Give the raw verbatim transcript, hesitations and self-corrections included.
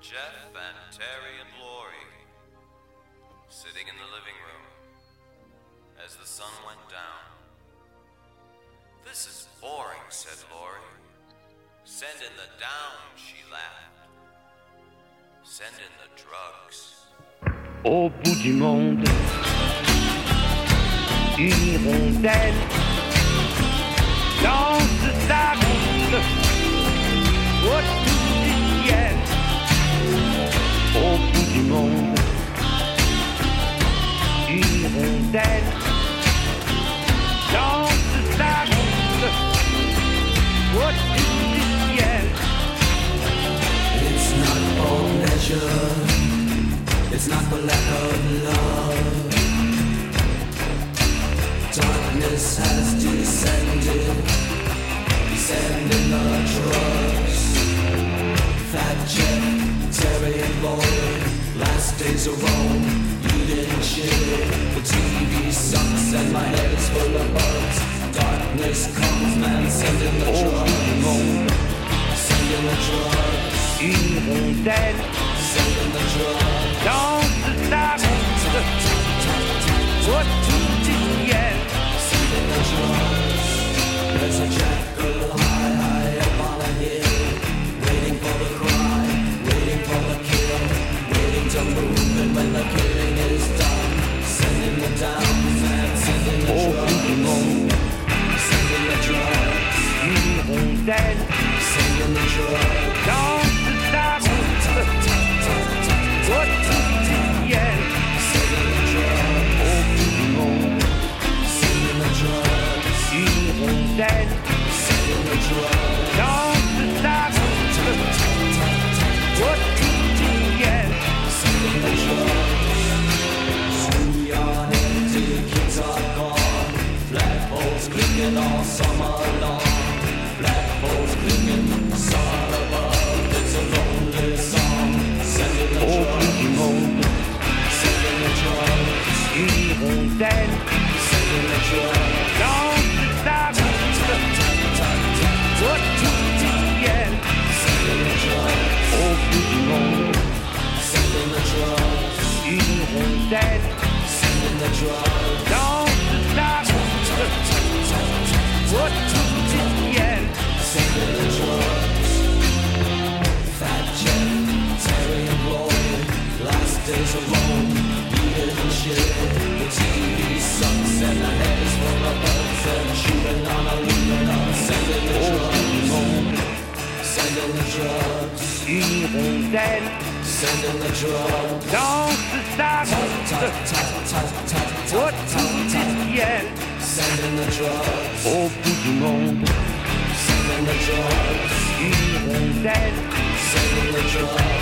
Jeff and Terry and Lori, sitting in the living room as the sun went down. This is boring, said Lori. Send in the down, she laughed. Send in the drugs. Au bout du monde, une hirondelle danse sa ronde au-dessus du ciel. Au bout du monde, une hirondelle danse sa ronde au-dessus du ciel. It's not for pleasure, it's not for lack of love. Darkness has descended, descending the drugs. Fat Jeff, Terry and Lori, last days of Rome, you didn't shit. The T V sucks and my head is full of bugs. Darkness comes, man, sending the drugs. Sending the drugs. Une hirondelle Sending the drugs. danse sa ronde au-dessus du ciel. Sending the drugs. There's a jackal high, high up on a hill, waiting for the cry, waiting for the kill, waiting to move, and when the killing is done, sending the down, man, sending the Au bout du drugs. monde, Sending the drugs. une hirondelle Sending the drugs. danse sa ronde au-dessus du ciel. Sending the drugs. Au bout du monde, Sending the drugs. une hirondelle Sending the drugs. danse sa ronde au-dessus du ciel. Sending the drugs. Schoolyard empty, kids are gone. Flagpoles clicking all summer long. Flagpoles clicking, sun above. It's a lonely song. Sending the Au bout du drugs. monde, Sending the drugs. une hirondelle Sending the drugs. danse sa ronde au-dessus du ciel. Sending the drugs. Au bout du monde, Sending the drugs. une hirondelle Sending the drugs. danse sa ronde au-dessus du ciel. Sending the drugs. Fat Jeff, Terry and Lori, last days alone, you didn't shit. The T V sucks and the head is full of bugs and shooting on aluminum. Sending the Au bout du drugs. monde, Sending the drugs. une hirondelle Sending the drugs. danse sa ronde Tut, tut, tut, tut, tut, au-dessus du ciel. Sending the drugs. Au bout du monde, Sending the drugs. une hirondelle Sending the drugs.